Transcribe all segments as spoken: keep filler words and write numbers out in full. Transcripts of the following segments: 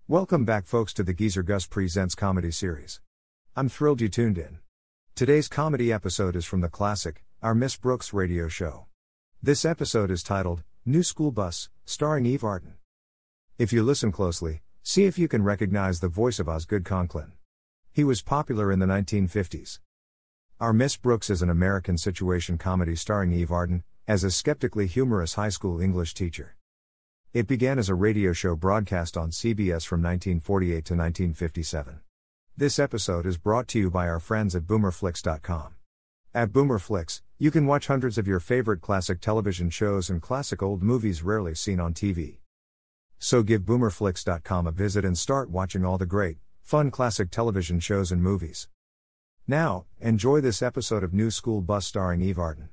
Welcome back, folks, to the Geezer Gus Presents Comedy Series. I'm thrilled you tuned in. Today's comedy episode is from the classic, Our Miss Brooks radio show. This episode is titled, New School Bus, starring Eve Arden. If you listen closely, see if you can recognize the voice of Osgood Conklin. He was popular in the nineteen fifties. Our Miss Brooks is an American situation comedy starring Eve Arden, as a skeptically humorous high school English teacher. It began as a radio show broadcast on C B S from nineteen forty-eight to nineteen fifty-seven. This episode is brought to you by our friends at boomer flix dot com. At Boomerflix, you can watch hundreds of your favorite classic television shows and classic old movies rarely seen on T V. So give boomer flix dot com a visit and start watching all the great, fun classic television shows and movies. Now, enjoy this episode of New School Bus starring Eve Arden.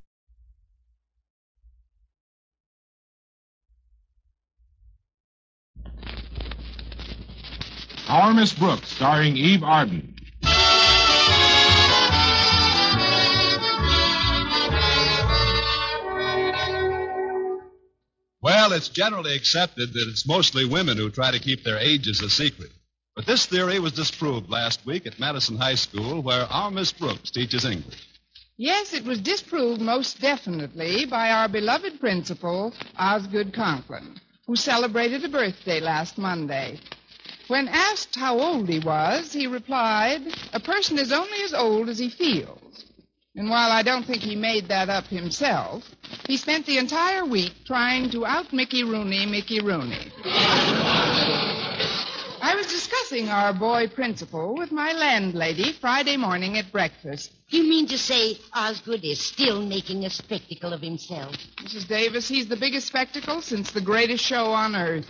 Our Miss Brooks, starring Eve Arden. Well, it's generally accepted that it's mostly women who try to keep their ages a secret. But this theory was disproved last week at Madison High School, where our Miss Brooks teaches English. Yes, it was disproved most definitely by our beloved principal, Osgood Conklin, who celebrated a birthday last Monday. When asked how old he was, he replied, "A person is only as old as he feels." And while I don't think he made that up himself, he spent the entire week trying to out-Mickey Rooney Mickey Rooney. I was discussing our boy principal with my landlady Friday morning at breakfast. You mean to say Osgood is still making a spectacle of himself? Missus Davis, he's the biggest spectacle since the greatest show on earth.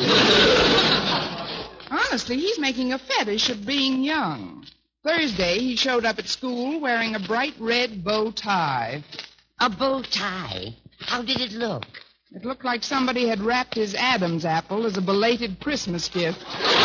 Honestly, he's making a fetish of being young. Thursday, he showed up at school wearing a bright red bow tie. A bow tie? How did it look? It looked like somebody had wrapped his Adam's apple as a belated Christmas gift.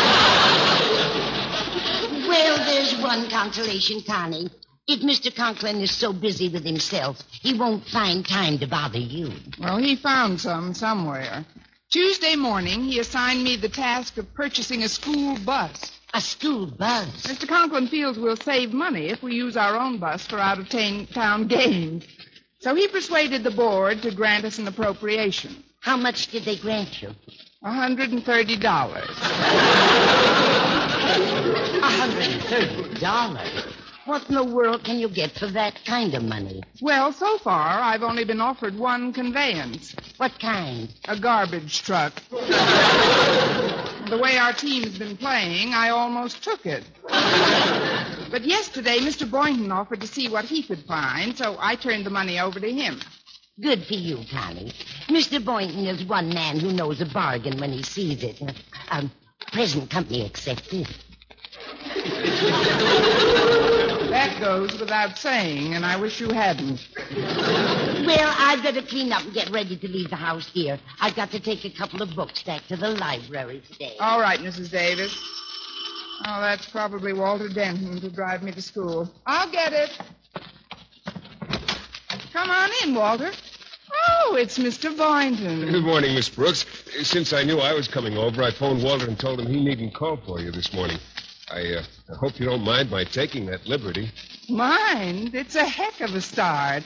Well, there's one consolation, Connie. If Mister Conklin is so busy with himself, he won't find time to bother you. Well, he found some somewhere. Tuesday morning, he assigned me the task of purchasing a school bus. A school bus? Mister Conklin feels we'll save money if we use our own bus for out-of-town games. So he persuaded the board to grant us an appropriation. How much did they grant you? one hundred thirty dollars. one hundred thirty dollars? What in the world can you get for that kind of money? Well, so far, I've only been offered one conveyance. What kind? A garbage truck. The way our team's been playing, I almost took it. But yesterday, Mister Boynton offered to see what he could find, so I turned the money over to him. Good for you, Connie. Mister Boynton is one man who knows a bargain when he sees it. Um, present company accepted. That goes without saying, and I wish you hadn't. Well, I'd better clean up and get ready to leave the house, dear. I've got to take a couple of books back to the library today. All right, Missus Davis. Oh, that's probably Walter Denton to drive me to school. I'll get it. Come on in, Walter. Oh, it's Mister Boynton. Good morning, Miss Brooks. Since I knew I was coming over, I phoned Walter and told him he needn't call for you this morning. I, uh, I hope you don't mind my taking that liberty. Mind? It's a heck of a start.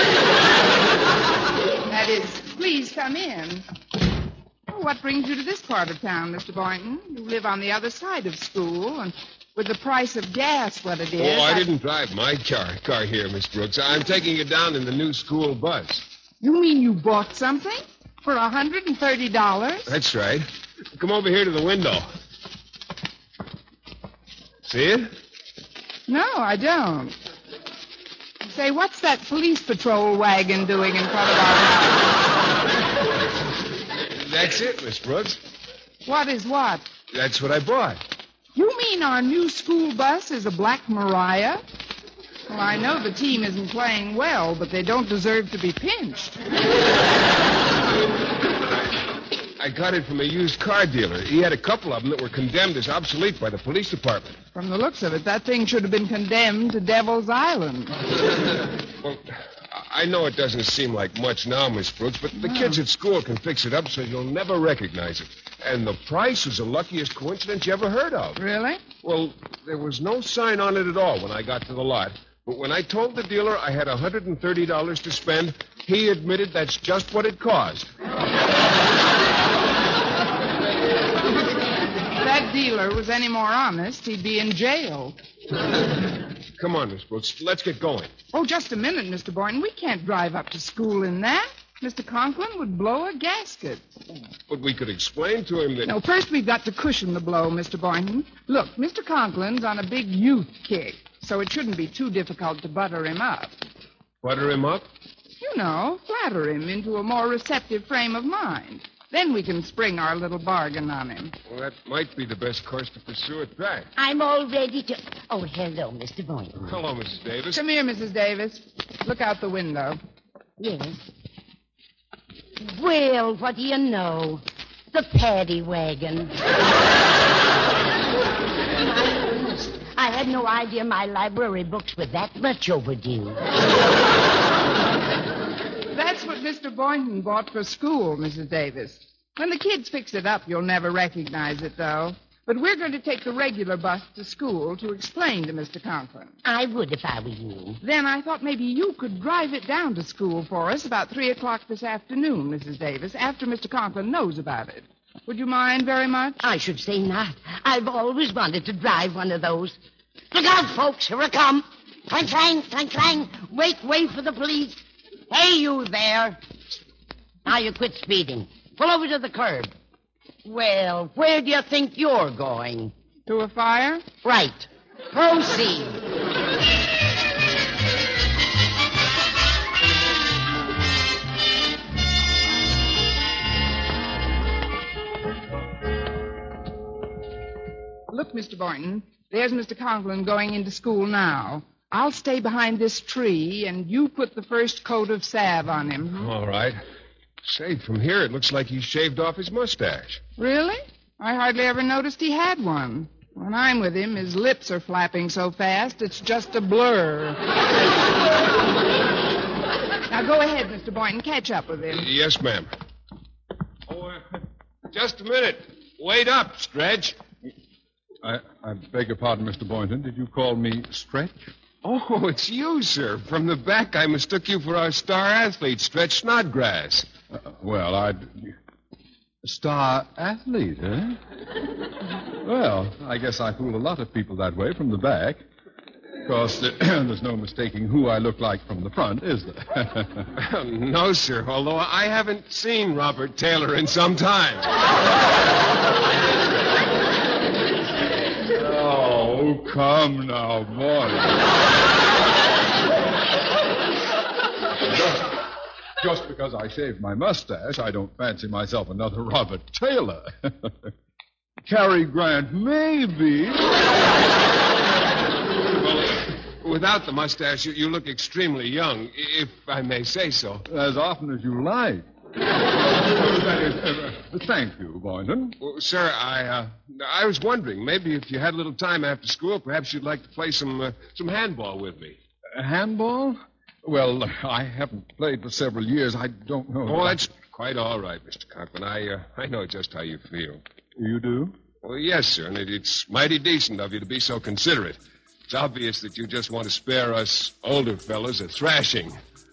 That is, please come in. Oh, what brings you to this part of town, Mister Boynton? You live on the other side of school, and with the price of gas what it is... Oh, I, I... didn't drive my car, car here, Miss Brooks. I'm taking it down in the new school bus. You mean you bought something? For one hundred thirty dollars? That's right. Come over here to the window. See it? No, I don't. Say, what's that police patrol wagon doing in front of our house? That's it, Miss Brooks. What is what? That's what I bought. You mean our new school bus is a Black Mariah? Well, I know the team isn't playing well, but they don't deserve to be pinched. I got it from a used car dealer. He had a couple of them that were condemned as obsolete by the police department. From the looks of it, that thing should have been condemned to Devil's Island. Well, I know it doesn't seem like much now, Miss Brooks, but the kids at school can fix it up so you'll never recognize it. And the price is the luckiest coincidence you ever heard of. Really? Well, there was no sign on it at all when I got to the lot. But when I told the dealer I had one hundred thirty dollars to spend, he admitted that's just what it cost. If that dealer was any more honest, he'd be in jail. Come on, Miss Brooks. Let's get going. Oh, just a minute, Mister Boynton. We can't drive up to school in that. Mister Conklin would blow a gasket. But we could explain to him that... No, first we've got to cushion the blow, Mister Boynton. Look, Mister Conklin's on a big youth kick, so it shouldn't be too difficult to butter him up. Butter him up? You know, flatter him into a more receptive frame of mind. Then we can spring our little bargain on him. Well, that might be the best course to pursue at that. I'm all ready to... Oh, hello, Mister Boynton. Hello, Missus Davis. Come here, Missus Davis. Look out the window. Yes. Well, what do you know? The paddy wagon. My goodness. I had no idea my library books were that much overdue. That's what Mister Boynton bought for school, Missus Davis. When the kids fix it up, you'll never recognize it, though. But we're going to take the regular bus to school to explain to Mister Conklin. I would if I were you. Then I thought maybe you could drive it down to school for us about three o'clock this afternoon, Missus Davis, after Mister Conklin knows about it. Would you mind very much? I should say not. I've always wanted to drive one of those. Look out, folks. Here I come. Clang, clang, clang, clang. Wait, wait for the police. Hey, you there. Now you quit speeding. Pull over to the curb. Well, where do you think you're going? To a fire? Right. Proceed. Look, Mister Boynton, there's Mister Conklin going into school now. I'll stay behind this tree, and you put the first coat of salve on him. All right. Say, from here it looks like he shaved off his mustache. Really? I hardly ever noticed he had one. When I'm with him, his lips are flapping so fast, it's just a blur. Now, go ahead, Mister Boynton. Catch up with him. Yes, ma'am. Oh, uh, just a minute. Wait up, Stretch. I, I beg your pardon, Mister Boynton. Did you call me Stretch? Oh, it's you, sir. From the back, I mistook you for our star athlete, Stretch Snodgrass. Uh, well, I'd... Star athlete, eh? Well, I guess I fool a lot of people that way from the back. Of course, uh, there's no mistaking who I look like from the front, is there? No, sir, although I haven't seen Robert Taylor in some time. Oh, come now, boy. just, just because I shaved my mustache, I don't fancy myself another Robert Taylor. Cary Grant, maybe. Well, without the mustache, you, you look extremely young, if I may say so. As often as you like. That is, uh, thank you, Boynton. Well, sir, I uh, I was wondering, maybe if you had a little time after school, perhaps you'd like to play some uh, some handball with me. Uh, handball? Well, I haven't played for several years. I don't know. Oh, that's quite all right, Mister Conklin. I uh, I know just how you feel. You do? Well, yes, sir, and it, it's mighty decent of you to be so considerate. It's obvious that you just want to spare us older fellas a thrashing.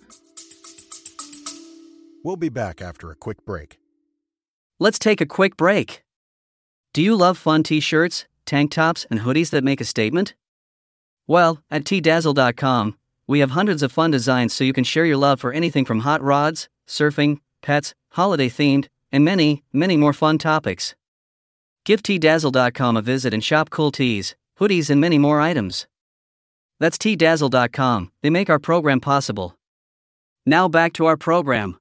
We'll be back after a quick break. Let's take a quick break. Do you love fun t-shirts, tank tops, and hoodies that make a statement? Well, at T Dazzle dot com, we have hundreds of fun designs so you can share your love for anything from hot rods, surfing, pets, holiday-themed, and many, many more fun topics. Give T Dazzle dot com a visit and shop cool tees, hoodies, and many more items. That's T Dazzle dot com. They make our program possible. Now back to our program.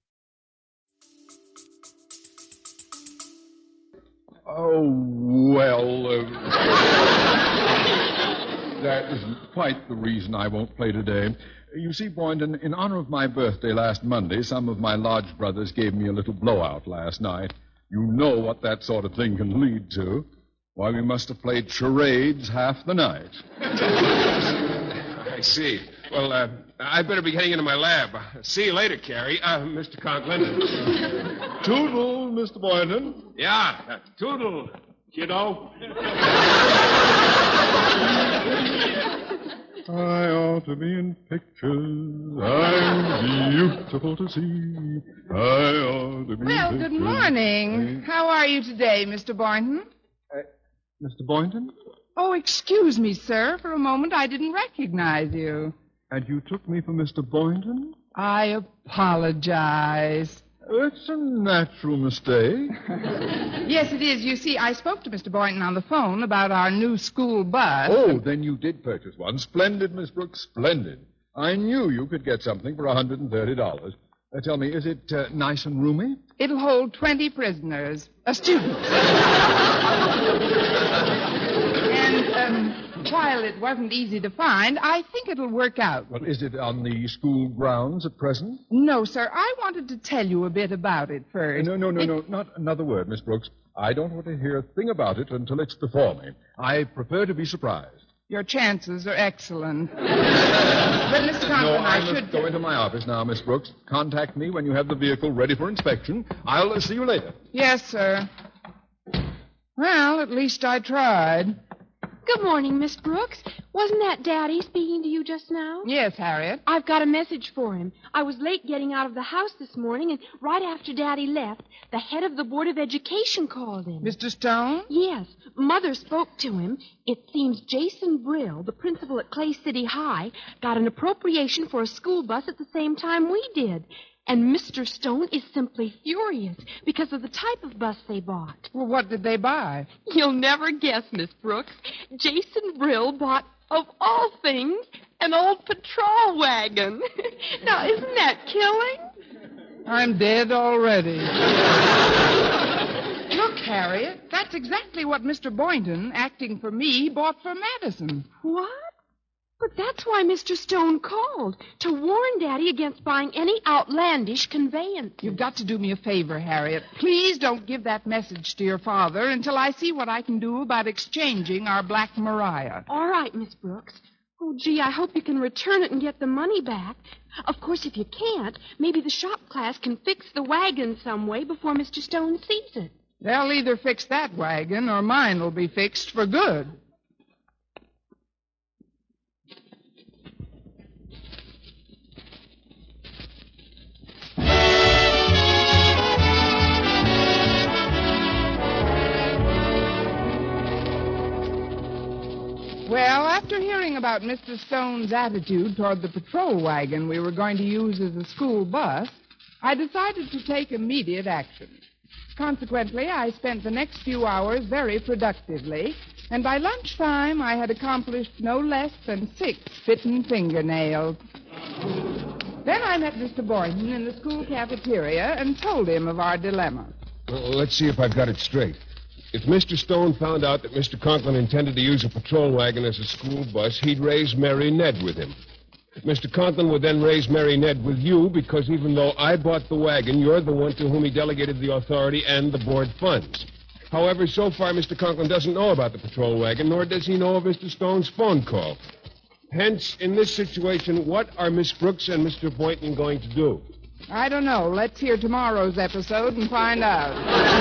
Oh, well, uh, that isn't quite the reason I won't play today. You see, Boynton, in honor of my birthday last Monday, some of my lodge brothers gave me a little blowout last night. You know what that sort of thing can lead to. Why, we must have played charades half the night. I see. Well, uh, I'd better be getting into my lab. See you later, Carrie. Uh, Mister Conklin. Toodle, Mister Boynton. Yeah, uh, toodle, kiddo. I ought to be in pictures. I'm beautiful to see. I ought to be Well, in good pictures. morning. How are you today, Mister Boynton? Uh, Mister Boynton? Oh, excuse me, sir. For a moment, I didn't recognize you. And you took me for Mister Boynton? I apologize. It's a natural mistake. Yes, it is. You see, I spoke to Mister Boynton on the phone about our new school bus. Oh, then you did purchase one. Splendid, Miss Brooks, splendid. I knew you could get something for one hundred thirty dollars. Uh, tell me, is it uh, nice and roomy? It'll hold twenty prisoners, a student. And um, while it wasn't easy to find, I think it'll work out. Well, is it on the school grounds at present? No, sir. I wanted to tell you a bit about it first. No, no, no, It- no, not another word, Miss Brooks. I don't want to hear a thing about it until it's before me. I prefer to be surprised. Your chances are excellent. But, Mister No, Conklin, I I must should... go into my office now, Miss Brooks. Contact me when you have the vehicle ready for inspection. I'll uh, see you later. Yes, sir. Well, at least I tried. Good morning, Miss Brooks. Wasn't that Daddy speaking to you just now? Yes, Harriet. I've got a message for him. I was late getting out of the house this morning, and right after Daddy left, the head of the Board of Education called him. Mister Stone? Yes. Mother spoke to him. It seems Jason Brill, the principal at Clay City High, got an appropriation for a school bus at the same time we did. And Mister Stone is simply furious because of the type of bus they bought. Well, what did they buy? You'll never guess, Miss Brooks. Jason Brill bought, of all things, an old patrol wagon. Now, isn't that killing? I'm dead already. Look, Harriet, that's exactly what Mister Boynton, acting for me, bought for Madison. What? But that's why Mister Stone called, to warn Daddy against buying any outlandish conveyance. You've got to do me a favor, Harriet. Please don't give that message to your father until I see what I can do about exchanging our Black Mariah. All right, Miss Brooks. Oh, gee, I hope you can return it and get the money back. Of course, if you can't, maybe the shop class can fix the wagon some way before Mister Stone sees it. They'll either fix that wagon or mine will be fixed for good. Well, after hearing about Mister Stone's attitude toward the patrol wagon we were going to use as a school bus, I decided to take immediate action. Consequently, I spent the next few hours very productively, and by lunchtime I had accomplished no less than six bitten fingernails. Then I met Mister Boynton in the school cafeteria and told him of our dilemma. Well, let's see if I've got it straight. If Mister Stone found out that Mister Conklin intended to use a patrol wagon as a school bus, he'd raise Mary Ned with him. Mister Conklin would then raise Mary Ned with you because even though I bought the wagon, you're the one to whom he delegated the authority and the board funds. However, so far, Mister Conklin doesn't know about the patrol wagon, nor does he know of Mister Stone's phone call. Hence, in this situation, what are Miss Brooks and Mister Boynton going to do? I don't know. Let's hear tomorrow's episode and find out.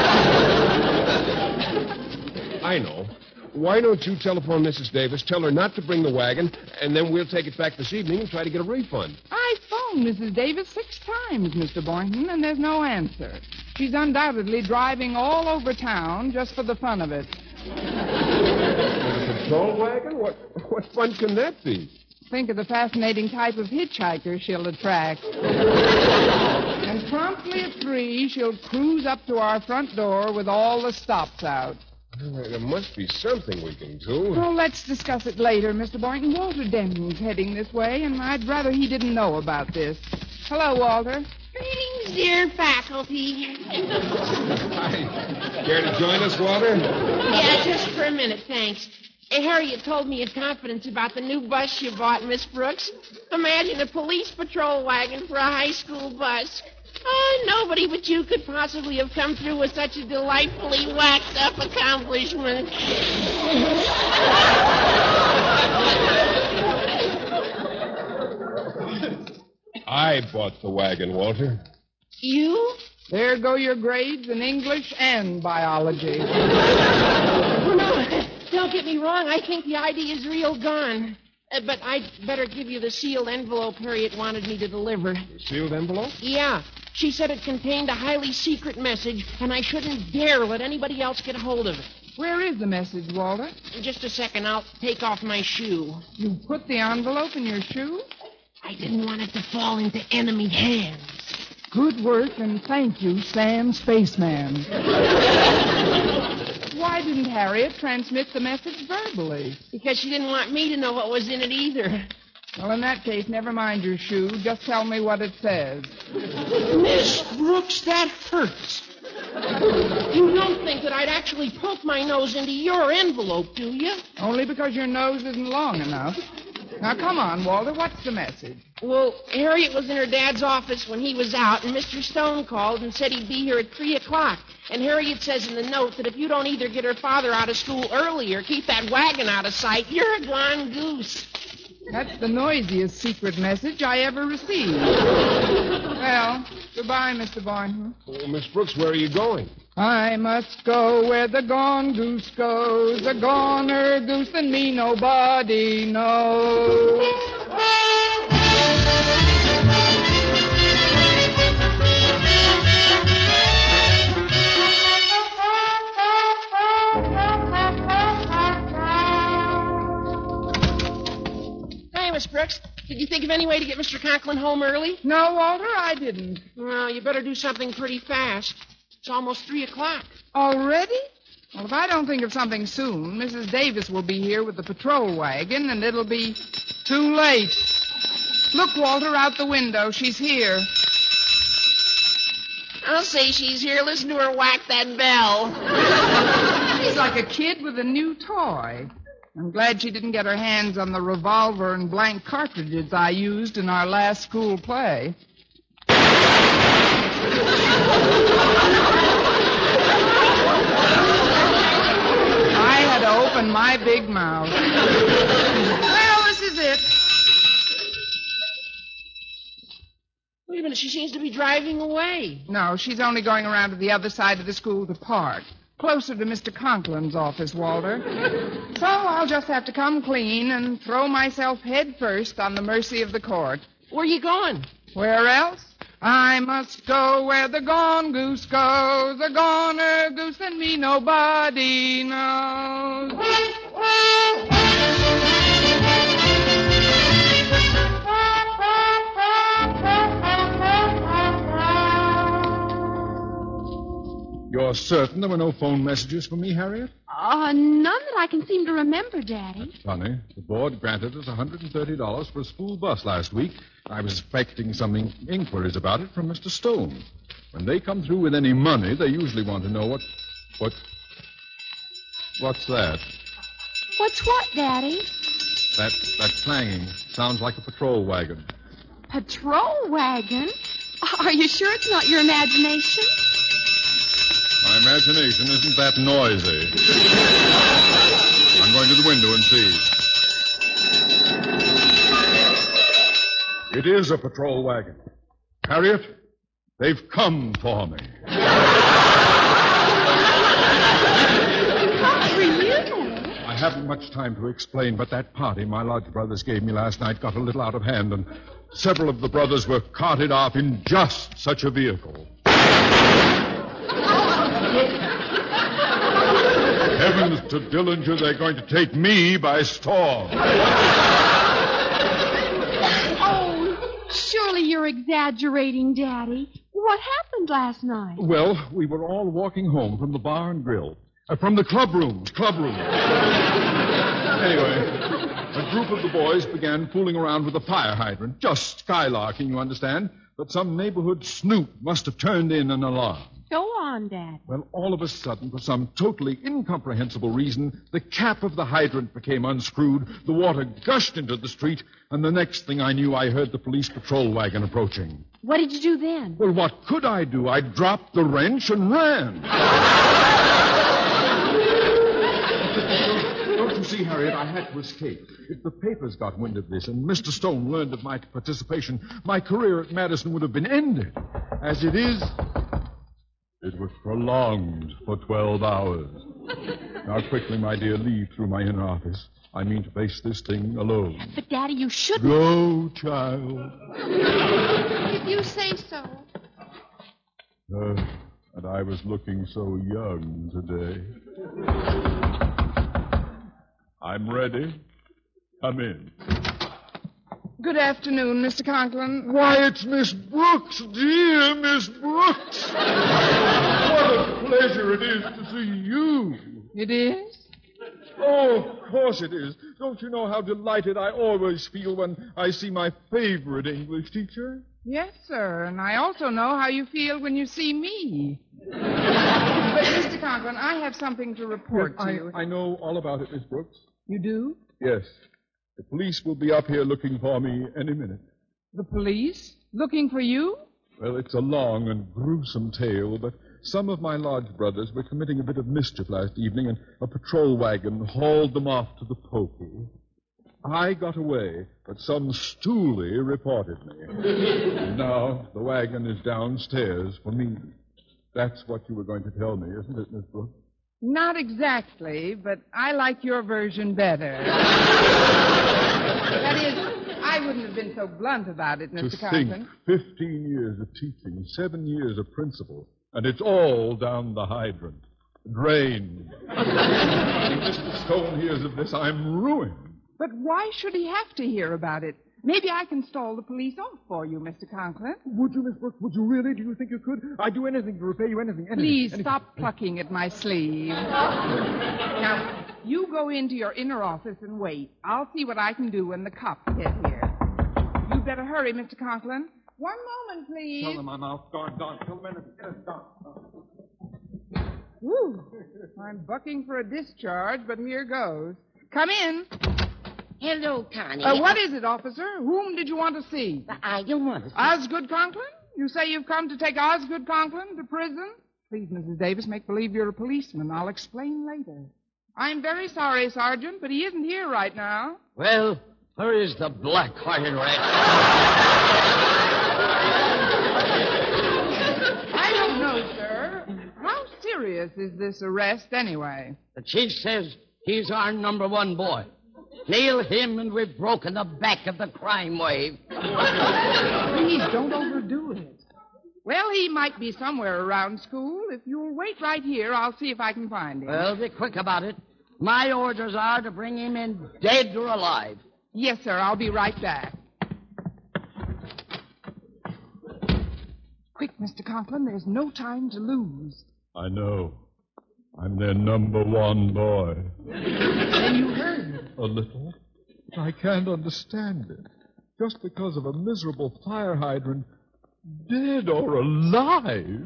I know. Why don't you telephone Missus Davis, tell her not to bring the wagon, and then we'll take it back this evening and try to get a refund. I phoned Missus Davis six times, Mister Boynton, and there's no answer. She's undoubtedly driving all over town just for the fun of it. A patrol wagon? What, what fun can that be? Think of the fascinating type of hitchhiker she'll attract. And promptly at three, she'll cruise up to our front door with all the stops out. Well, there must be something we can do. Oh, let's discuss it later, Mister Boynton. Walter Denton's heading this way, and I'd rather he didn't know about this. Hello, Walter. Greetings, dear faculty. Hi. Care to join us, Walter? Yeah, just for a minute, thanks. Hey, Harriet told me in confidence about the new bus you bought, Miss Brooks. Imagine a police patrol wagon for a high school bus. Oh, nobody but you could possibly have come through with such a delightfully waxed-up accomplishment. I bought the wagon, Walter. You? There go your grades in English and biology. Oh, no. Don't get me wrong. I think the idea is real gone. Uh, but I'd better give you the sealed envelope Harriet wanted me to deliver. The sealed envelope? Yeah. She said it contained a highly secret message, and I shouldn't dare let anybody else get a hold of it. Where is the message, Walter? In just a second, I'll take off my shoe. You put the envelope in your shoe? I didn't want it to fall into enemy hands. Good work, and thank you, Sam Spaceman. Why didn't Harriet transmit the message verbally? Because she didn't want me to know what was in it either. Well, in that case, never mind your shoe. Just tell me what it says. Miss Brooks, that hurts. You don't think that I'd actually poke my nose into your envelope, do you? Only because your nose isn't long enough. Now, come on, Walter. What's the message? Well, Harriet was in her dad's office when he was out, and Mister Stone called and said he'd be here at three o'clock. And Harriet says in the note that if you don't either get her father out of school early or keep that wagon out of sight, you're a gone goose. That's the noisiest secret message I ever received. Well, goodbye, Mister Boynton. Oh, Miss Brooks, where are you going? I must go where the gone goose goes. A goner goose than me nobody knows. Miss Brooks, did you think of any way to get Mister Conklin home early? No, Walter, I didn't. Well, you better do something pretty fast. It's almost three o'clock. Already? Well, if I don't think of something soon, Missus Davis will be here with the patrol wagon, and it'll be too late. Look, Walter, out the window. She's here. I'll say she's here. Listen to her whack that bell. She's like a kid with a new toy. I'm glad she didn't get her hands on the revolver and blank cartridges I used in our last school play. I had to open my big mouth. Well, this is it. Wait a minute, she seems to be driving away. No, she's only going around to the other side of the school to park. Closer to Mister Conklin's office, Walter. So I'll just have to come clean and throw myself head first on the mercy of the court. Where are you going? Where else? I must go where the gone goose goes. A goner goose than me nobody knows. You're certain there were no phone messages for me, Harriet? Uh, none that I can seem to remember, Daddy. Funny. The board granted us one hundred thirty dollars for a school bus last week. I was expecting some in- inquiries about it from Mister Stone. When they come through with any money, they usually want to know what... What... What's that? What's what, Daddy? That, that clanging. Sounds like a patrol wagon. Patrol wagon? Are you sure it's not your imagination? My imagination isn't that noisy. I'm going to the window and see. It is a patrol wagon. Harriet, they've come for me. Come for you? I haven't much time to explain, but that party my lodge brothers gave me last night got a little out of hand, and several of the brothers were carted off in just such a vehicle. Heavens to Dillinger, they're going to take me by storm. Oh, surely you're exaggerating, Daddy. What happened last night? Well, we were all walking home from the bar and grill. Uh, from the club rooms, club rooms. Anyway, a group of the boys began fooling around with a fire hydrant, just skylarking, you understand. But some neighborhood snoop must have turned in an alarm. Go on, Dad. Well, all of a sudden, for some totally incomprehensible reason, the cap of the hydrant became unscrewed, the water gushed into the street, and the next thing I knew, I heard the police patrol wagon approaching. What did you do then? Well, what could I do? I dropped the wrench and ran. Don't You see, Harriet, I had to escape. If the papers got wind of this and Mister Stone learned of my participation, my career at Madison would have been ended. As it is, it was prolonged for twelve hours. Now, quickly, my dear, leave through my inner office. I mean to face this thing alone. But, Daddy, you shouldn't. Go, child. If you say so. Uh, and I was looking so young today. I'm ready. Come in. Good afternoon, Mister Conklin. Why, it's Miss Brooks, dear Miss Brooks. What a pleasure it is to see you. It is? Oh, of course it is. Don't you know how delighted I always feel when I see my favorite English teacher? Yes, sir. And I also know how you feel when you see me. But, Mister Conklin, I have something to report Yes, to I, you. I know all about it, Miss Brooks. You do? Yes. The police will be up here looking for me any minute. The police? Looking for you? Well, it's a long and gruesome tale, but some of my lodge brothers were committing a bit of mischief last evening, and a patrol wagon hauled them off to the pokey. I got away, but some stoolie reported me. Now the wagon is downstairs for me. That's what you were going to tell me, isn't it, Miss Brooks? Not exactly, but I like your version better. That is, I wouldn't have been so blunt about it, Mister To Conklin. think, fifteen years of teaching, seven years of principal, and it's all down the hydrant. Drained. When Mister Stone hears of this, I'm ruined. But why should he have to hear about it? Maybe I can stall the police off for you, Mister Conklin. Would you, Miss Brooks? Would you really? Do you think you could? I'd do anything to repay you, anything, anything. Please anything. stop plucking at my sleeve. Now, you go into your inner office and wait. I'll see what I can do when the cops get here. You'd better hurry, Mister Conklin. One moment, please. Tell them I'm out. Don, Don, tell them anything. Yes, Don. Whew. I'm bucking for a discharge, but here goes. Come in. Hello, Connie. Uh, what is it, officer? Whom did you want to see? I don't want to see. Osgood Conklin? You say you've come to take Osgood Conklin to prison? Please, Missus Davis, make believe you're a policeman. I'll explain later. I'm very sorry, Sergeant, but he isn't here right now. Well, where is the black-hearted rat? I don't know, sir. How serious is this arrest, anyway? The chief says he's our number one boy. Nail him and we've broken the back of the crime wave. Please, don't overdo it. Well, he might be somewhere around school. If you'll wait right here, I'll see if I can find him. Well, be quick about it. My orders are to bring him in dead or alive. Yes, sir. I'll be right back. Quick, Mister Conklin. There's no time to lose. I know. I'm their number one boy. Then you heard. A little. I can't understand it. Just because of a miserable fire hydrant, dead or alive.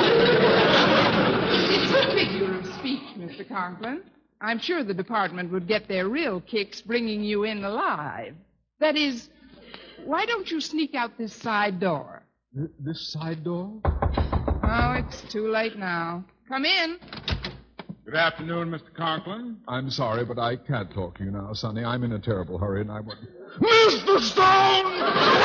It's a figure of speech, Mister Conklin. I'm sure the department would get their real kicks bringing you in alive. That is, why don't you sneak out this side door? Th- this side door? Oh, it's too late now. Come in. Good afternoon, Mister Conklin. I'm sorry, but I can't talk to you now, Sonny. I'm in a terrible hurry, and I want... Mister Stone!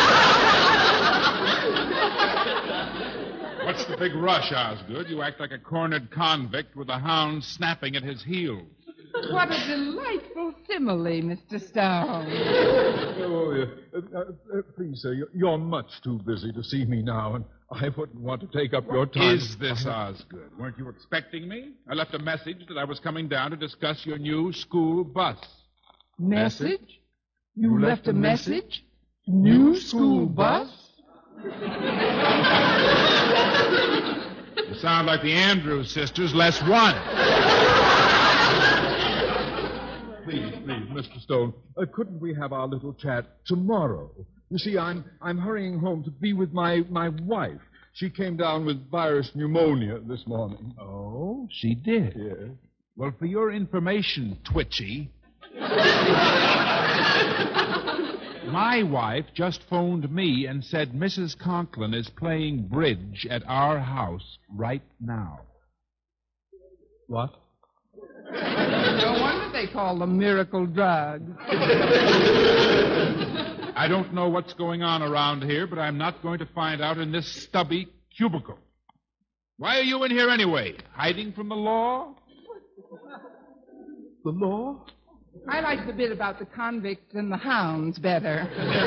What's the big rush, Osgood? You act like a cornered convict with a hound snapping at his heels. What a delightful simile, Mister Stone. Oh, yeah. uh, uh, uh, please, sir, you're, you're much too busy to see me now, and I wouldn't want to take up your time. Is this Osgood? Weren't you expecting me? I left a message that I was coming down to discuss your new school bus. Message? You, you left, left a message? message? New school bus? You sound like the Andrews sisters, less one. Please, please, Mister Stone, uh, couldn't we have our little chat tomorrow? You see, I'm I'm hurrying home to be with my, my wife. She came down with virus pneumonia this morning. Oh, she did? Yes. Well, for your information, Twitchy, my wife just phoned me and said Missus Conklin is playing bridge at our house right now. What? No wonder they they call the miracle drug. I don't know what's going on around here, but I'm not going to find out in this stubby cubicle. Why are you in here anyway? Hiding from the law? The law? I like the bit about the convicts and the hounds better.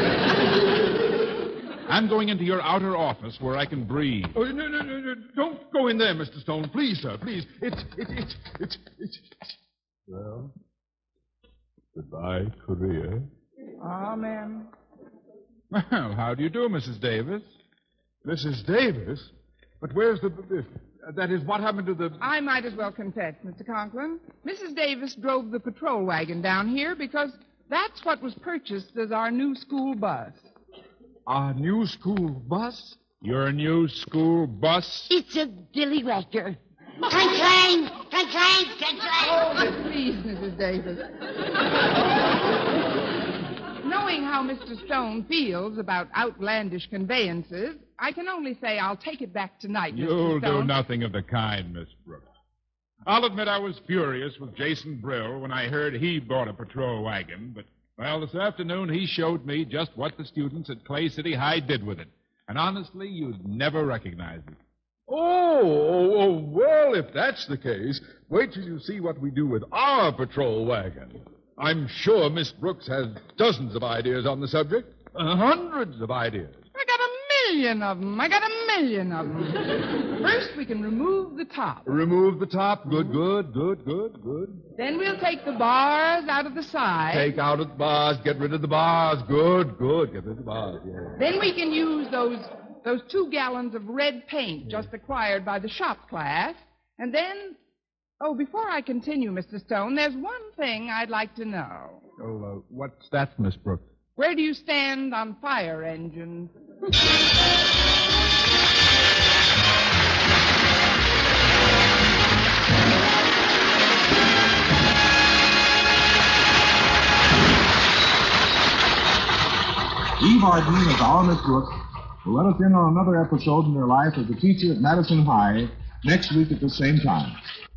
I'm going into your outer office where I can breathe. Oh, no, no, no, no. Don't go in there, Mister Stone. Please, sir, please. It's, it's, it's, it's, it's... Well, goodbye, Korea. Amen. Well, how do you do, Missus Davis? Missus Davis? But where's the... That is, what happened to the... I might as well confess, Mister Conklin. Missus Davis drove the patrol wagon down here because that's what was purchased as our new school bus. Our new school bus? Your new school bus? It's a dilly whacker. Clang, clang, clang, clang, clang, clang. Oh, please, Missus Davis. Knowing how Mister Stone feels about outlandish conveyances, I can only say I'll take it back tonight, Mister You'll Stone. do nothing of the kind, Miss Brooks. I'll admit I was furious with Jason Brill when I heard he bought a patrol wagon, but, well, this afternoon he showed me just what the students at Clay City High did with it. And honestly, you'd never recognize it. Oh, oh, oh, well, if that's the case, wait till you see what we do with our patrol wagon. I'm sure Miss Brooks has dozens of ideas on the subject, uh, hundreds of ideas. I got a million of them. I got a million of them. First, we can remove the top. Remove the top. Good, good, good, good, good. Then we'll take the bars out of the side. Take out of the bars. Get rid of the bars. Good, good. Get rid of the bars, yeah. Then we can use those those two gallons of red paint just acquired by the shop class. And then, oh, before I continue, Mister Stone, there's one thing I'd like to know. Oh, uh, what's that, Miss Brooks? Where do you stand on fire engines? Eve Arden as our Miss Brooks will let us in on another episode in their life as a teacher at Madison High next week at the same time.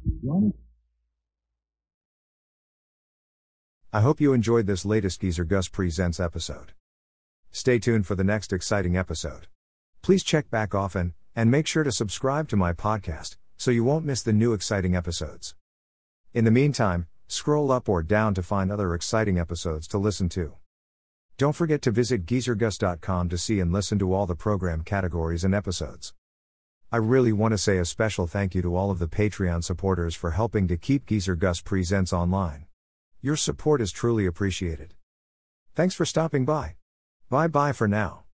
I hope you enjoyed this latest Geezer Gus Presents episode. Stay tuned for the next exciting episode. Please check back often, and make sure to subscribe to my podcast, so you won't miss the new exciting episodes. In the meantime, scroll up or down to find other exciting episodes to listen to. Don't forget to visit geezer gus dot com to see and listen to all the program categories and episodes. I really want to say a special thank you to all of the Patreon supporters for helping to keep Geezer Gus Presents online. Your support is truly appreciated. Thanks for stopping by. Bye-bye for now.